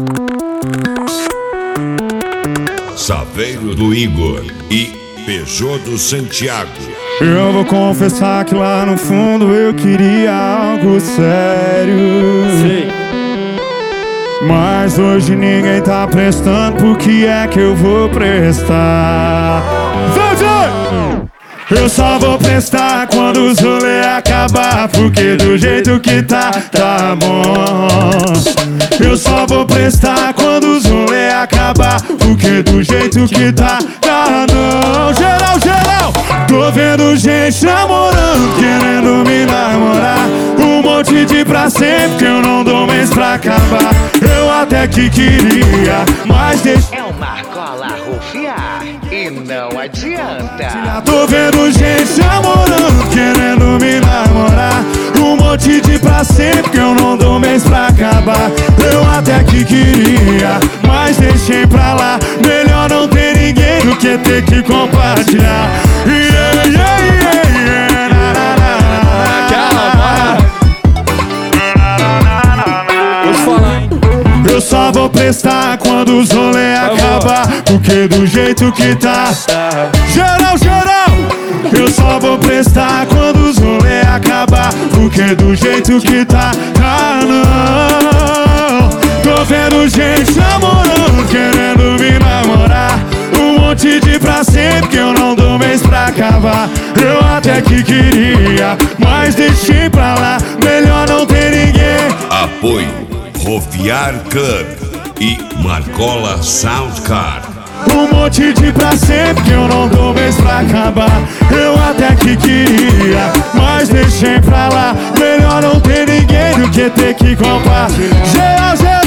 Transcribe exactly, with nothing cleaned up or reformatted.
Saveiro do Igor e Peugeot do Santiago. Eu vou confessar que lá no fundo eu queria algo sério. Sim. Mas hoje ninguém tá prestando, por que é que eu vou prestar? Vai, vai! Eu só vou prestar quando o rolê acabar, porque do jeito que tá, tá bom. Eu só vou prestar quando o rolê acabar, porque do jeito que tá, tá não. Geral, geral! Tô vendo gente namorando, querendo me namorar. Um monte de pra sempre que eu não dou mês pra acabar. Eu até que queria, mas deixa. É o Marcola rufiar e não adianta. Tô vendo gente namorando, querendo me namorar. Um monte de pra sempre que eu não dou mês pra acabar. Eu até que queria, mas deixei pra lá. Melhor não ter ninguém do que ter que compartilhar. Yeah, yeah, yeah, yeah. Na, na, na, na, na. Vou te falar, hein? Eu só vou prestar quando os rolê acabar, porque do jeito que tá, geral, geral. Eu só vou prestar quando os rolê acabar, porque do jeito que tá, tá não. Tô vendo gente namorando, querendo me namorar. Um monte de pra sempre que eu não dou mês pra acabar. Eu até que queria, mas deixei pra lá. Melhor não ter ninguém. Apoio Rofiar Club e Marcola Soundcar. Um monte de pra sempre que eu não dou mês pra acabar. Eu até que queria, mas deixei pra lá. Melhor não ter ninguém do que ter que compartilhar. Geral, geral.